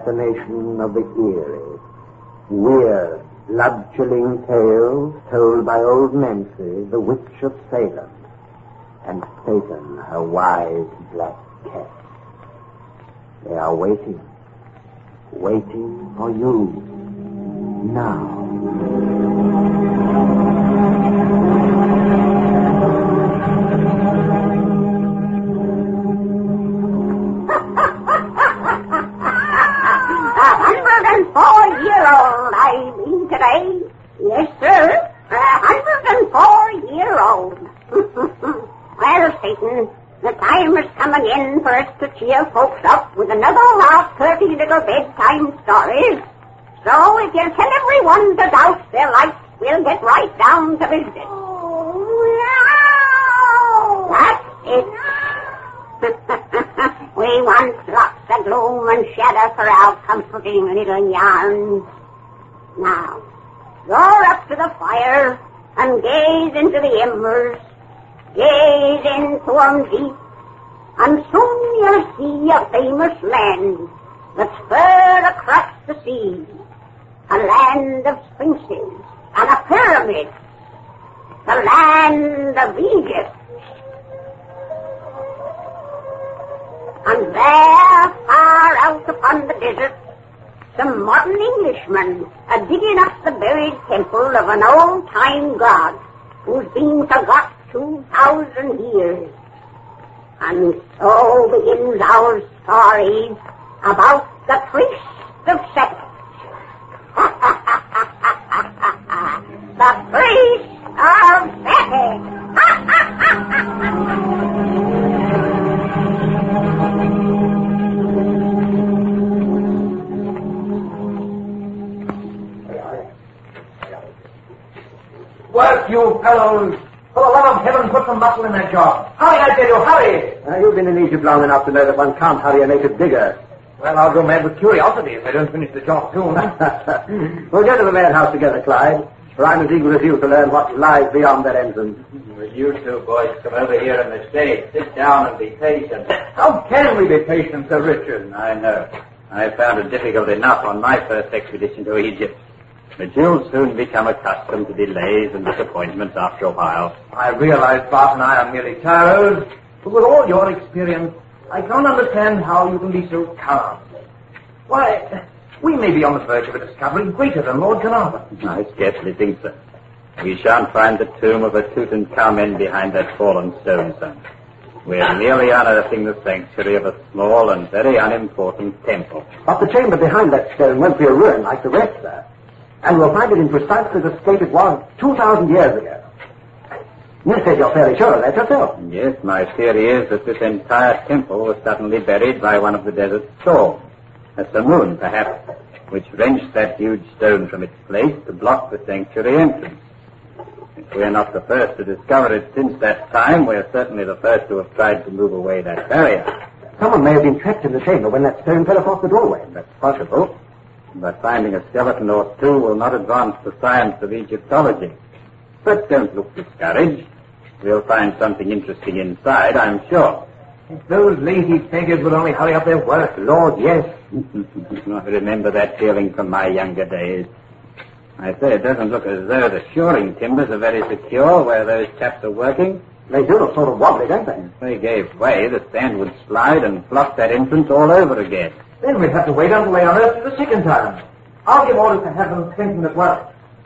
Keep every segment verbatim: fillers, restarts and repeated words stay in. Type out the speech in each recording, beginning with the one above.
fascination of the eerie, weird, blood-chilling tales told by old Nancy, the witch of Salem, and Satan, her wise black cat. They are waiting, waiting for you now. Today? Yes, sir. A hundred and four year old. Well, Satan, the time is coming in for us to cheer folks up with another last thirty little bedtime stories. So if you'll tell everyone to douse their lights, we'll get right down to business. Oh, no. That's it. We want lots of gloom and shadow for our comforting little yarns. Now, roar up to the fire and gaze into the embers. Gaze into 'em deep, and soon you'll see a famous land that's far across the sea. A land of sphinxes and a pyramid. The land of Egypt. And there, far out upon the desert, some modern Englishmen are digging up the buried temple of an old-time god who's been forgot two thousand years. And so begins our story about the priest of Set. The priest of Set. Work, you fellows! For the love of heaven, put some muscle in that job. Hurry, I tell you, hurry! Uh, you've been in Egypt long enough to know that one can't hurry a native digger. Well, I'll go mad with curiosity if they don't finish the job soon. We'll go to the madhouse together, Clyde, for I'm as eager as you to learn what lies beyond that entrance. Will you two boys come over here in the shade? Sit down and be patient. How can we be patient, Sir Richard? I know. I found it difficult enough on my first expedition to Egypt. But you'll soon become accustomed to delays and disappointments after a while. I realize Bart and I are merely tyros, but with all your experience, I can't understand how you can be so calm. Why, we may be on the verge of a discovery greater than Lord Carnarvon. I scarcely think so. We shan't find the tomb of a Tutankhamen behind that fallen stone, son. We're merely unearthing the sanctuary of a small and very unimportant temple. But the chamber behind that stone won't be a ruin like the rest, sir. And we'll find it in precisely the state it was two thousand years ago. You said you're fairly sure of that yourself. Yes, my theory is that this entire temple was suddenly buried by one of the desert storms. A simoon, perhaps, which wrenched that huge stone from its place to block the sanctuary entrance. If we're not the first to discover it since that time, we're certainly the first to have tried to move away that barrier. Someone may have been trapped in the chamber when that stone fell across the doorway. That's possible. But finding a skeleton or two will not advance the science of Egyptology. But don't look discouraged. We'll find something interesting inside, I'm sure. If those lazy beggars would only hurry up their work, Lord, yes. I remember that feeling from my younger days. I say, it doesn't look as though the shoring timbers are very secure where those chaps are working. They do look sort of wobbly, don't they? If they gave way, the sand would slide and block that entrance all over again. Then we'd have to wait until they unearthed it the second time. I'll give orders to have them strengthened at once.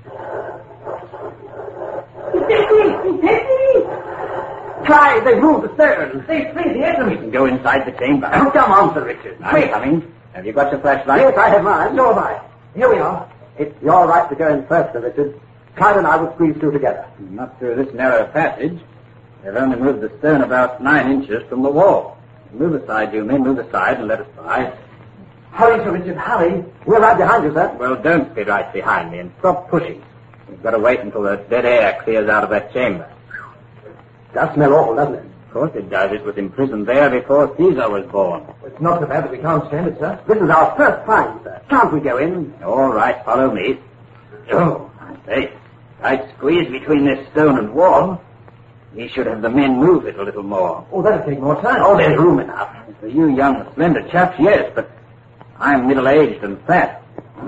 Try, they moved the stone. They freed the entrance. We can go inside the chamber. Oh, come on, Sir Richard. I'm Quick. coming. Have you got your flashlight? Yes, I have mine. So have I. Here we are. It's your right to go in first, Sir Richard. Clyde and I will squeeze through together. Not through this narrow passage. They've only moved the stone about nine inches from the wall. Move aside, you men. Move aside and let us by. Hurry, Sir Richard, hurry. We're right behind you, sir. Well, don't be right behind me and stop pushing. We've got to wait until the dead air clears out of that chamber. Does smell awful, doesn't it? Of course it does. It was imprisoned there before Caesar was born. It's not so bad that we can't stand it, sir. This is our first find, sir. Can't we go in? All right, follow me. Oh, I say, tight squeeze between this stone and wall. We should have the men move it a little more. Oh, that'll take more time. Oh, there's room enough. For you young, slender chaps, yes, but I'm middle-aged and fat.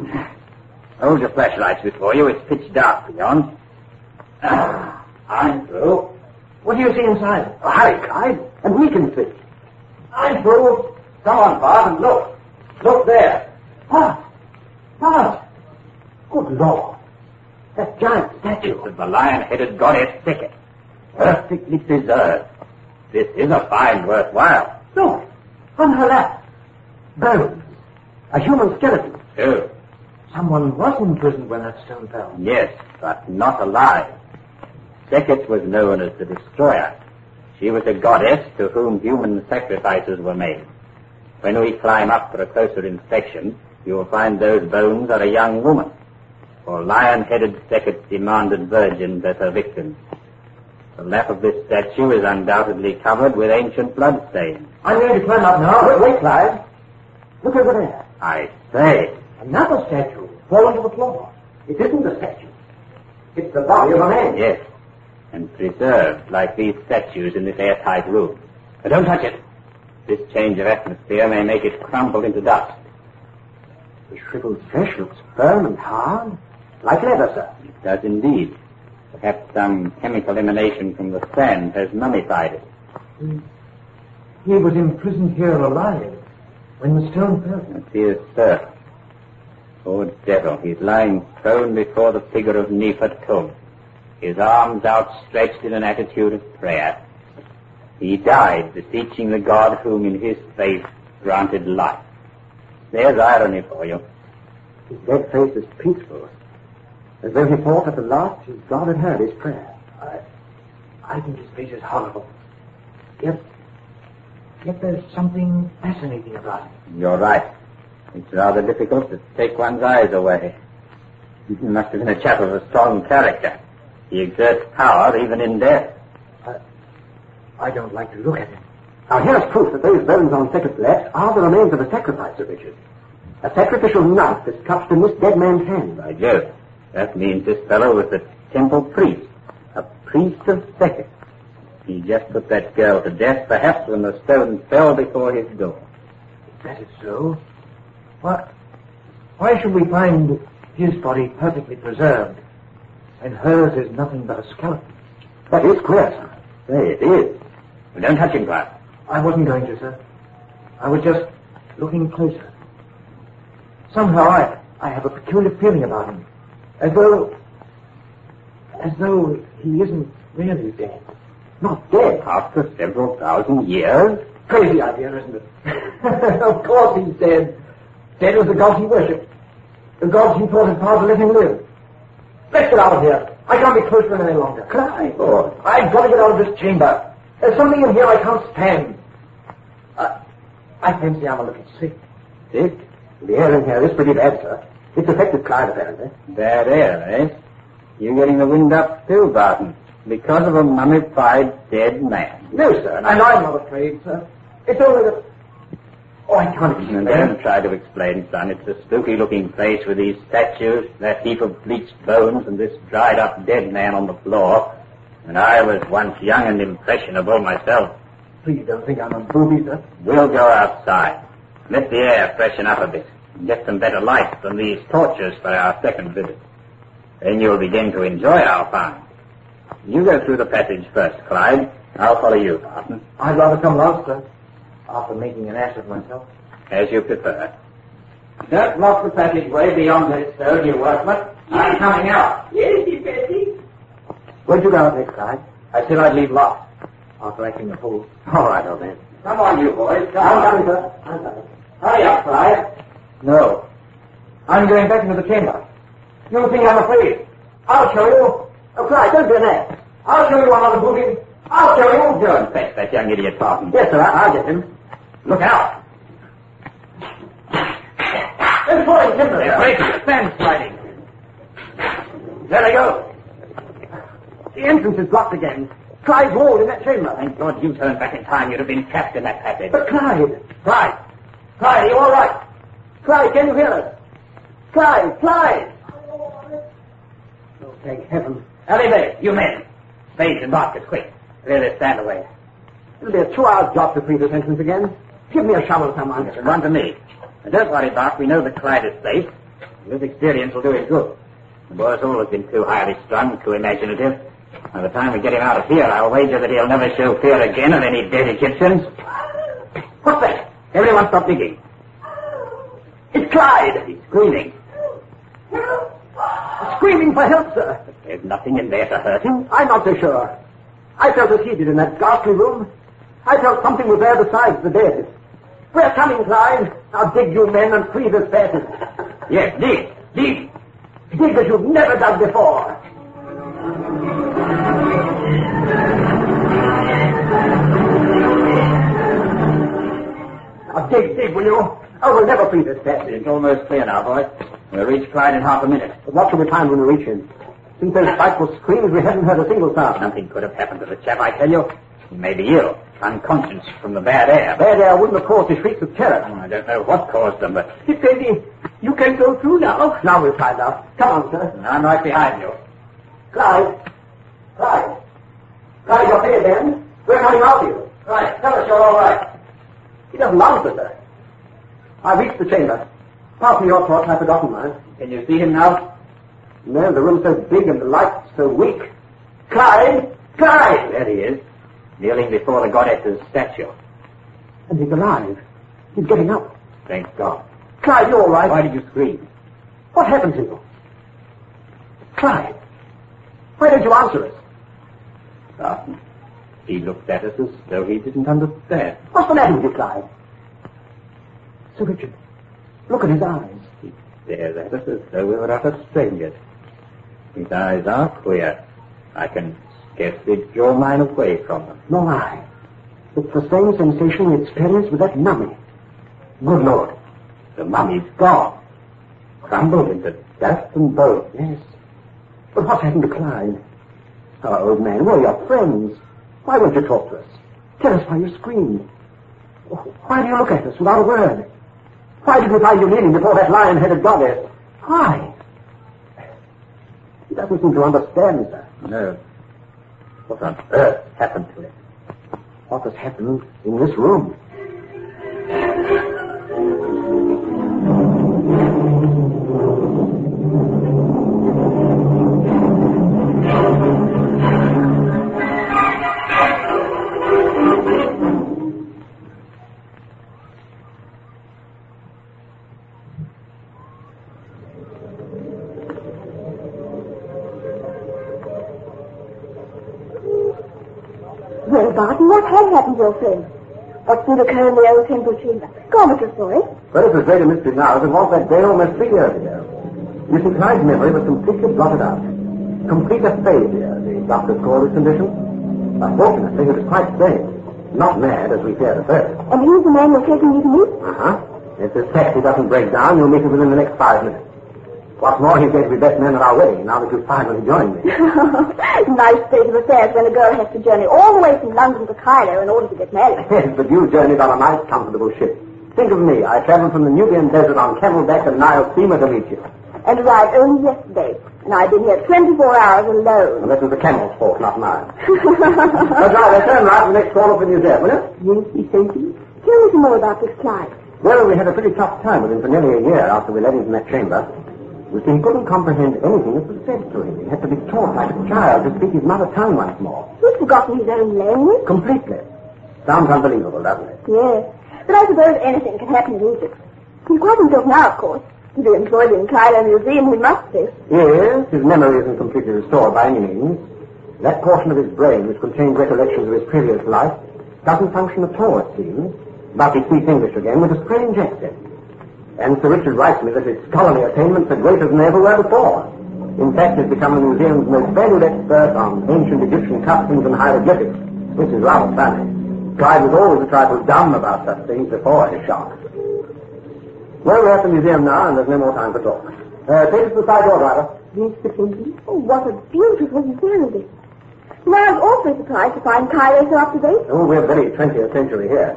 Hold your flashlights before you. It's pitch dark beyond. Ah, I'm through. What do you see inside? Oh, hurry, Clyde, and we can see. I'm through. Come on, Bart, and look. Look there. Bart. Bart. Good Lord. That giant statue. It's of the lion-headed goddess Sekhet. Perfectly preserved. This is a find worthwhile. Look, on her lap. Bones. A human skeleton. True. Someone was imprisoned when that stone fell. Yes, but not alive. Sekhet was known as the Destroyer. She was a goddess to whom human sacrifices were made. When we climb up for a closer inspection, you will find those bones are a young woman. For lion-headed Sekhet demanded virgins as her victims. The lap of this statue is undoubtedly covered with ancient bloodstains. I'm going to climb up now. Wait, wait, Clyde. Look over there. I say. Another statue fallen to the floor. It isn't a statue. It's the body of a man. Yes, and preserved like these statues in this airtight room. But don't touch it. This change of atmosphere may make it crumble into dust. The shriveled flesh looks firm and hard, like leather, sir. It does indeed. Perhaps some chemical emanation from the sand has mummified it. He, he was imprisoned here alive when the stone fell. It is, sir. Poor devil, he's lying prone before the figure of Nefert Kum, his arms outstretched in an attitude of prayer. He died beseeching the God whom in his faith granted life. There's irony for you. His dead face is peaceful, as though he thought at the last his God had heard his prayer. I, I think his face is horrible. Yet, yet there's something fascinating about it. You're right. It's rather difficult to take one's eyes away. He must have been a chap of a strong character. He exerts power even in death. I, I don't like to look at him. Now here's proof that those bones on Sekhet's lap are the remains of a sacrifice, Sir Richard. A sacrificial knife is clutched in this dead man's hand. By Jove, that means this fellow was a temple priest, a priest of Sekhet. He just put that girl to death, perhaps when the stone fell before his door. If that is so, why, why should we find his body perfectly preserved, and hers is nothing but a skeleton? That is queer, sir. Say, it is. Well, don't touch him, Clark. I wasn't going to, sir. I was just looking closer. Somehow I, I have a peculiar feeling about him, as though, as though he isn't really dead. Not dead? After several thousand years? Crazy idea, isn't it? Of course he's dead. Dead as the gods he worshipped. The gods he thought had power to let him live. Let's get out of here. I can't be close to him any longer. Clyde. Oh, I've got to get out of this chamber. There's something in here I can't stand. Uh, I fancy I'm a little sick. Sick? The air in here is pretty bad, sir. It's affected Clyde, apparently. Bad air, eh? You're getting the wind up too, Barton, because of a mummified dead man. No, sir. And I'm not afraid, sir. It's only that... Oh, I can't explain. Don't try to explain, son. It's a spooky-looking place with these statues, that heap of bleached bones, and this dried-up dead man on the floor. And I was once young and impressionable myself. Please don't think I'm a booby, sir. We'll go outside. Let the air freshen up a bit. And get some better light from these torches for our second visit. Then you'll begin to enjoy our find. You go through the passage first, Clyde. I'll follow you, Barton. I'd rather come last, sir, after making an ass of myself. As you prefer. Don't block the passageway beyond the stone, you workman. I'm coming out. Yes, you Betty. Where'd you go out next, Clyde? I said I'd leave last, after acting the fool. All right, old man. Come on, you boys. Come I'm on. coming, sir. I'm coming. Hurry up, Clyde. No. I'm going back into the chamber. You think I'm afraid? I'll show you. Oh, Clyde, don't do that. I'll show you another booby. I'll show you. Go and fetch that young idiot, Barton. Yes, sir, I- I'll get him. Look out. They're falling timber. They're breaking the sand sliding. There they go. The entrance is blocked again. Clyde's walled in that chamber. Thank God you turned back in time. You'd have been trapped in that passage. But Clyde! Clyde! Clyde, are you all right? Clyde, can you hear us? Clyde! Clyde! Oh, thank heaven. Ellie, you men. Spades and baskets, quick. Clear this sand away. It'll be a two-hour job to free this entrance again. Give me a shovel, someone. Run to me. Don't worry, Bart. We know that Clyde is safe. This experience will do him good. The boy's always been too highly strung, too imaginative. By the time we get him out of here, I'll wager that he'll never show fear again of any dead Egyptians. What's that? Everyone stop digging. It's Clyde. He's screaming. Screaming for help, sir. But there's nothing in there to hurt him. I'm not so sure. I felt as he did in that ghastly room. I felt something was there besides the dead. We're coming, Clyde. Now dig, you men, and free this passage. Yes, dig. Dig. Dig as you've never dug before. Now dig, dig, will you? Oh, we'll never free this passage. It's almost clear now, boys. We'll reach Clyde in half a minute. But what shall we find when we reach him? Since those frightful screams, we haven't heard a single sound. Nothing could have happened to the chap, I tell you. He may be ill, unconscious from the bad air. Bad air wouldn't have caused his shrieks of terror. Oh, I don't know what caused them, but... It's Eddie. You can go through now. Now we'll find out. Come on, sir. I'm right behind you. Clyde. Clyde. Clyde, you're here then. We're coming after you. Right. Tell us you're all right. He doesn't answer, sir. I've reached the chamber. Pass me your torch. I've forgotten mine. Can you see him now? No, the room's so big and the light's so weak. Clyde! Clyde! There he is, kneeling before the goddess's statue. And he's alive. He's getting up. Thank God. Clyde, you all right? Why did you scream? What happened to you? Clyde, why don't you answer us? Barton, he looked at us as though he didn't understand. What's the matter with you, Clyde? Sir Richard, look at his eyes. He stares at us as though we were utter strangers. His eyes are queer. I can scarcely draw mine away from them. Nor I. It's the same sensation we experienced with that mummy. Good Lord. The mummy's gone. Crumbled into dust and bone. Yes. But what's happened to Clyde? Oh, old man, we're your friends. Why won't you talk to us? Tell us why you screamed. Why do you look at us without a word? Why did we find you kneeling before that lion-headed goddess? Why? He doesn't seem to understand, sir. No. What on earth happened to him? What has happened in this room? Well, Barton, what has happened to your friend? What did occur in the old temple chamber? Go on with your story. Well, it's as great a mystery now as it was that day almost three years ago. You see, Clyde's memory was completely blotted out. Complete aphasia, the doctors call this condition. But fortunately, he was quite sane. Not mad, as we feared at first. And he's the man you're taking you to meet? Uh-huh. If this taxi doesn't break down, you'll meet him within the next five minutes. What's more, he's going to be best man at our wedding, now that you've finally joined me. Nice state of affairs when a girl has to journey all the way from London to Cairo in order to get married. Yes, but you journeyed on a nice, comfortable ship. Think of me. I traveled from the Nubian desert on camelback and Nile steamer to meet you. And arrived only yesterday. And I've been here twenty-four hours alone. And this was the camel's fault, not mine. That's right. Let's turn right the next corner for Museum, will you? Yes, you say so. Tell me some more about this Clyde. Well, we had a pretty tough time with him for nearly a year after we let him from that chamber. You see, he couldn't comprehend anything that was said to him. He had to be taught like a child to speak his mother tongue once more. He's forgotten his own language? Completely. Sounds unbelievable, doesn't it? Yes. But I suppose anything can happen in Egypt. He's quite himself now, of course. To be employed in Cairo Museum, he must be. Yes, his memory isn't completely restored by any means. That portion of his brain which contains recollections of his previous life doesn't function at all, it seems. But he speaks English again with a strange accent. And Sir Richard writes me that his scholarly attainments are greater than they ever were before. In fact, he's become the museum's most valued expert on ancient Egyptian customs and hieroglyphics, which is rather funny. Clyde was always a trifle dumb about such things before his shock. Well, we're at the museum now, and there's no more time for talk. Uh, take us to the side door, driver. Yes, Sir Pinky. Oh, what a beautiful ceremony. Now, I was awfully surprised to find Cairo so up to date. Oh, we're very twentieth century here.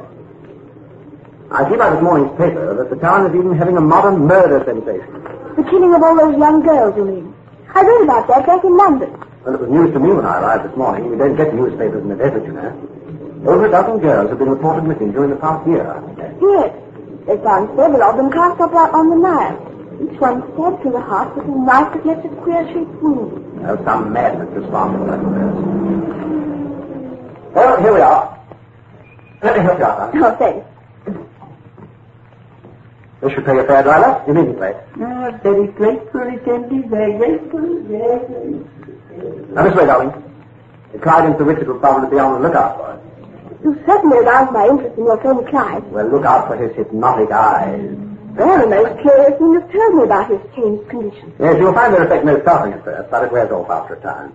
I see by this morning's paper that the town is even having a modern murder sensation. The killing of all those young girls, you mean? I read about that back in London. Well, it was news to me when I arrived this morning. We don't get newspapers in the desert, you know. Over a dozen girls have been reported missing during the past year, I think. Yes. They found several of them cast up out on the Nile. Each one stabbed through the heart with a knife that left a square-shaped wound. Well, some madness responsible, that's what it is. Well, here we are. Let me help you out, Oh, thanks. This should pay your fare, driver, immediately. Oh, very grateful, Attendee, very grateful, very grateful. Now, this way, darling. The Clyde and Sir Richard will probably be on the lookout for us. You certainly aroused my interest in your friend Clyde. Well, look out for his hypnotic eyes. Well, the most curious thing you've told me about his changed condition. Yes, you'll find their effect most startling at first, but it wears off after a time.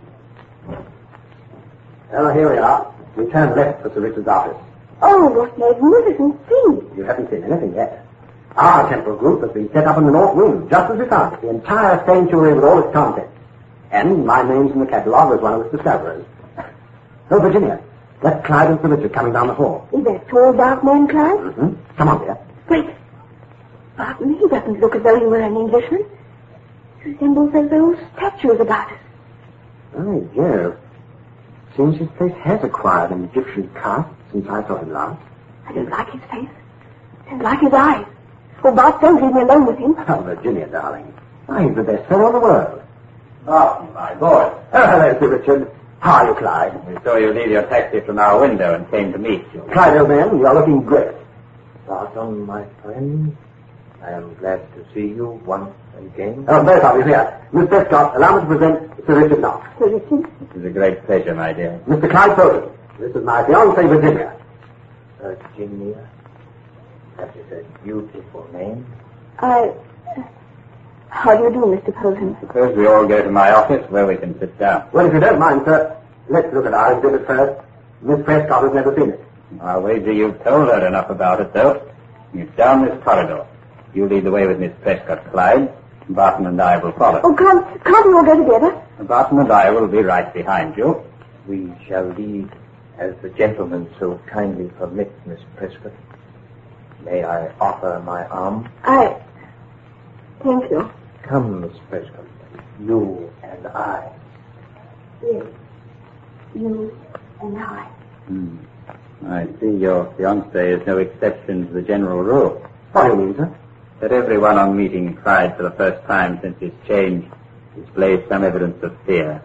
Well, here we are. We turn left for Sir Richard's office. Oh, what magnificent scene. You haven't seen anything yet. Our temple group has been set up in the north wing, just as we found it, the entire sanctuary with all its contents. And my name's in the catalogue as one of its discoverers. Oh, Virginia, that's Clyde and Sir Richard coming down the hall. Is that tall, dark man, Clyde? Mm-hmm. Come on, dear. Wait. Barton, he doesn't look as though he were an Englishman. He resembles those old statues about us. Oh, yes. Seems his face has acquired an Egyptian cast since I saw him last. I don't like his face. I don't like his eyes. Oh, Bart, don't leave me alone with him. Oh, Virginia, darling. Why, he's the best fellow in the world. Oh, my boy. Oh, hello, Sir Richard. How are you, Clyde? We saw you leave your taxi from our window and came to meet you. Clyde, old man, you are looking great. Barton, my friend, I am glad to see you once again. Oh, both of you here. Miss Prescott, allow me to present Sir Richard Knox. Sir Richard? It is a great pleasure, my dear. Mister Clyde Foden. This is my fiancée, Virginia. Virginia. That is a beautiful name. I... Uh, how do you do, Mister Posen? Suppose we all go to my office where we can sit down. Well, if you don't mind, sir, let's look at our exhibit first. Miss Prescott has never seen it. I'll wager you've told her enough about it, though. It's down this corridor. You lead the way with Miss Prescott, Clyde. Barton and I will follow. Oh, can't, can't we all go together? Barton and I will be right behind you. We shall lead as the gentleman so kindly permits, Miss Prescott. May I offer my arm? I... Thank you. Come, Miss Prescott. You and I. Yes. You and I. Hmm. I see your fiancé is no exception to the general rule. What do you mean, sir? That everyone on meeting Clyde for the first time since his change displays some evidence of fear.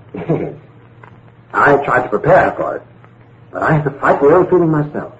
I tried to prepare her for it, but I have to fight the old feeling myself.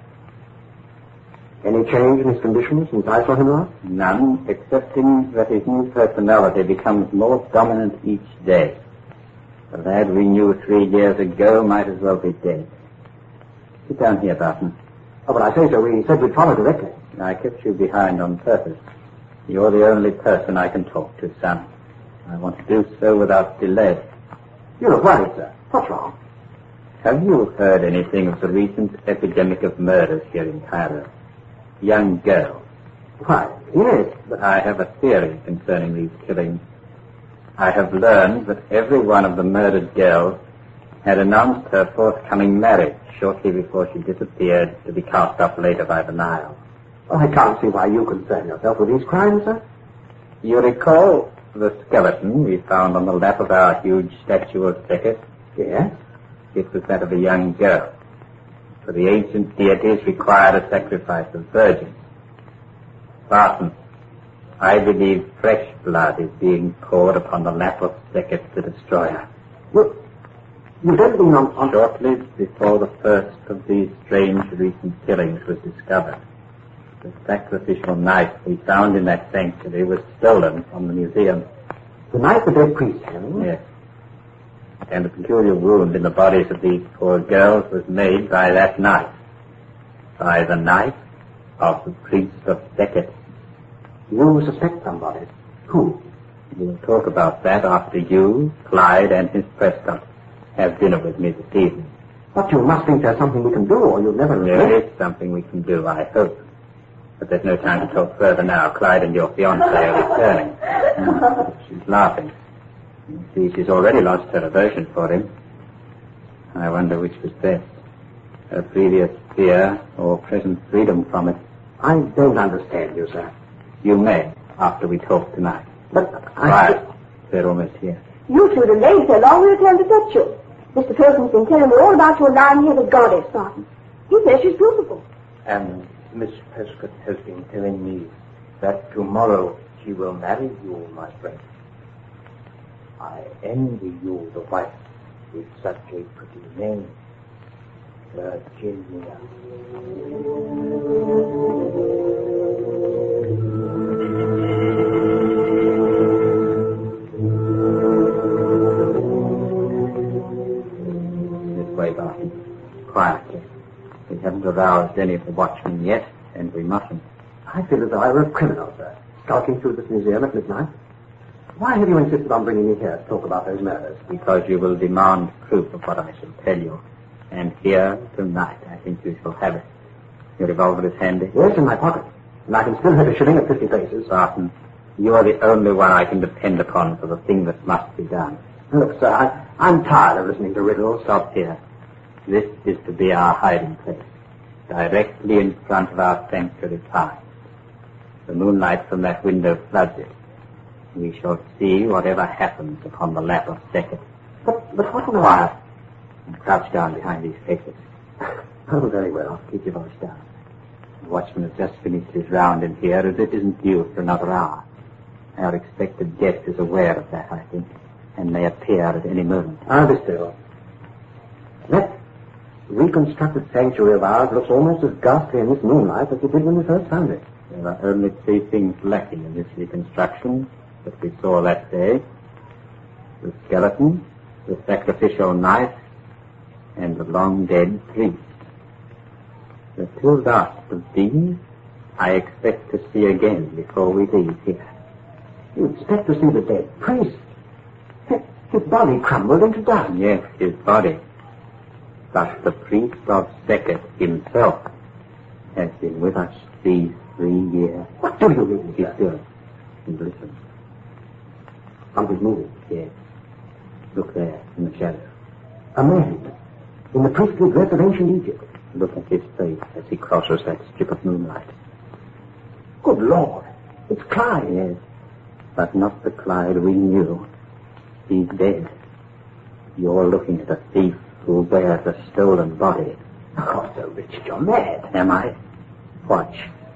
Any change in his condition since I saw him last? None, excepting that his new personality becomes more dominant each day. The lad we knew three years ago might as well be dead. Sit down here, Barton. Oh, but I say so. We said we'd follow directly. I kept you behind on purpose. You're the only person I can talk to, son. I want to do so without delay. You look worried, sir. What's wrong? Have you heard anything of the recent epidemic of murders here in Cairo? Young girls. Why, yes, but... I have a theory concerning these killings. I have learned that every one of the murdered girls had announced her forthcoming marriage shortly before she disappeared to be cast off later by the Nile. Oh, I can't see why you concern yourself with these crimes, sir. You recall the skeleton we found on the lap of our huge statue of Sekhet? Yes? It was that of a young girl. For the ancient deities required a sacrifice of virgins. Barton, I believe fresh blood is being poured upon the lap of Sekhet the Destroyer. You, you don't mean on, on... Shortly before the first of these strange recent killings was discovered, the sacrificial knife we found in that sanctuary was stolen from the museum. The knife the dead priest handled? Yes. And the peculiar wound in the bodies of these poor girls was made by that knife. By the knife of the priest of Sekhet. You suspect somebody. Who? We'll talk about that after you, Clyde, and Miss Prescott have dinner with me this evening. But you must think there's something we can do, or you'll never... There is something we can do, I hope. But there's no time to talk further now. Clyde and your fiancée are returning. Mm. She's laughing. You see, she's already lost her aversion for him. I wonder which was best. Her previous fear or present freedom from it. I don't understand you, sir. You may, after we talk tonight. But I... Quiet. They're almost here. You two delayed so long we returned to fetch you. Mister Pilgrim's been telling me all about your lion-headed goddess, Barton. He says she's beautiful. And Miss Prescott has been telling me that tomorrow she will marry you, my friend. I envy you the wife with such a pretty name, Virginia. This way, Barton. Quietly. We haven't aroused any of the watchmen yet, and we mustn't. I feel as though I were a criminal, sir, skulking through this museum at midnight. Why have you insisted on bringing me here to talk about those murders? Because you will demand proof of what I shall tell you. And here, tonight, I think you shall have it. Your revolver is handy? Yes, in my pocket. And I can still hit a shilling at fifty paces. Barton, you are the only one I can depend upon for the thing that must be done. Look, sir, I, I'm tired of listening to riddles. Stop here. This is to be our hiding place, directly in front of our sanctuary pine. The moonlight from that window floods it. We shall see whatever happens upon the lap of Beckett. But, but what on Quiet. And crouch down behind these papers. Oh, very well. Keep your voice down. The watchman has just finished his round in here, as it isn't due for another hour. Our expected guest is aware of that, I think, and may appear at any moment. I'll be still. That reconstructed sanctuary of ours looks almost as ghastly in this moonlight as it did when we first found it. There are only three things lacking in this reconstruction that we saw that day. The skeleton, the sacrificial knife, and the long-dead priest. The two last of these I expect to see again before we leave here. You expect to see the dead priest? His body crumbled into dust. Yes, his body. But the priest of Beckett himself has been with us these three years. What do you mean, Be sir? still and listen. Something's moving. Yes. Look there, in the shadow. A man, in the priestly dress of ancient Egypt. Look at his face as he crosses that strip of moonlight. Good Lord, it's Clyde. Yes, but not the Clyde we knew. He's dead. You're looking at a thief who bears a stolen body. Oh, Sir Richard, you're mad. Am I? Watch.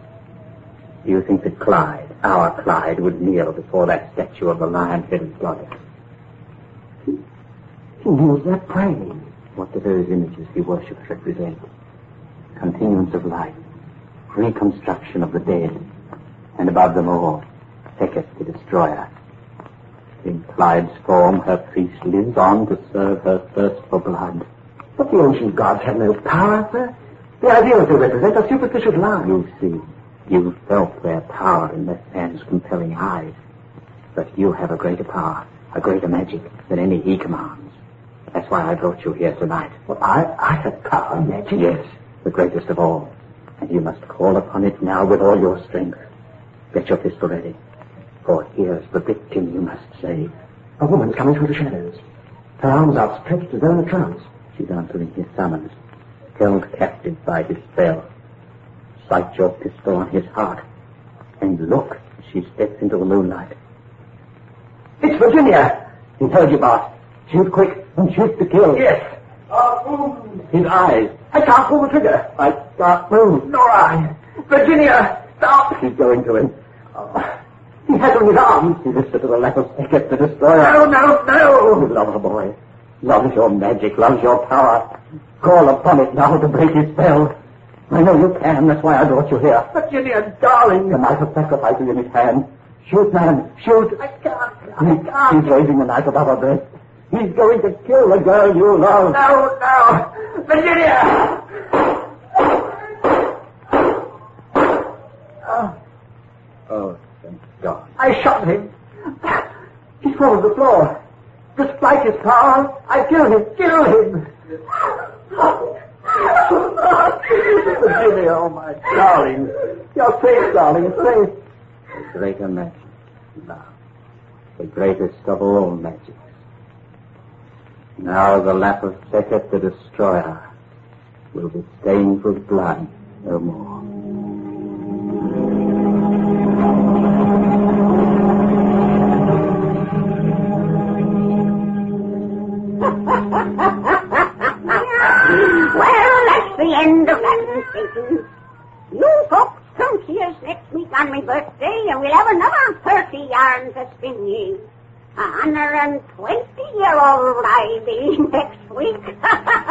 Do you think that Clyde, our Clyde, would kneel before that statue of the lion-headed goddess? He, he kneels there praying. What do those images he worships represent? Continuance of life, reconstruction of the dead, and above them all, Beckett the destroyer. In Clyde's form, her priest lives on to serve her thirst for blood. But the ancient gods have no power, sir. The ideals they represent are superstitious lies. You see, you felt their power in that man's compelling eyes. But you have a greater power, a greater magic than any he commands. That's why I brought you here tonight. Well, I, I have power, magic. Yes, the greatest of all. And you must call upon it now with all your strength. Get your pistol ready. For here's the victim you must save. A woman's coming through the shadows. Her arms outstretched as though in a trance. She's answering his summons, held captive by his spell. Sight your pistol on his heart, and look as she steps into the moonlight. It's Virginia! He heard you, boss. Shoot quick and shoot to kill. Yes! Oh, His eyes! I can't pull the trigger. I can't move. Nor I. Virginia, stop! She's going to him. Oh, he has on his arms. He lifts her to the lap of Beckett, the destroyer. No, no, no! Love her, boy. Loves your magic, loves your power. Call upon it now to break his spell. I know you can, that's why I brought you here. Virginia, darling! The knife of sacrifice is in his hand. Shoot, man, shoot! I can't, He, I can't. he's raising the knife above her breast. He's going to kill the girl you love. No, no! Virginia! Oh, Oh, thank God. I shot him. He's fallen to the floor. Despite his power, I killed him. Kill him. Virginia, oh my darling. You're safe, darling, safe. The greater magic. Now, the greatest of all magics. Now the lap of Beckett the destroyer will be stained with blood no more. Well, that's the end of that, Satan. You folks come see us next week on my birthday, and we'll have another thirty yarns to spin ye. A hundred and twenty year old I be next week.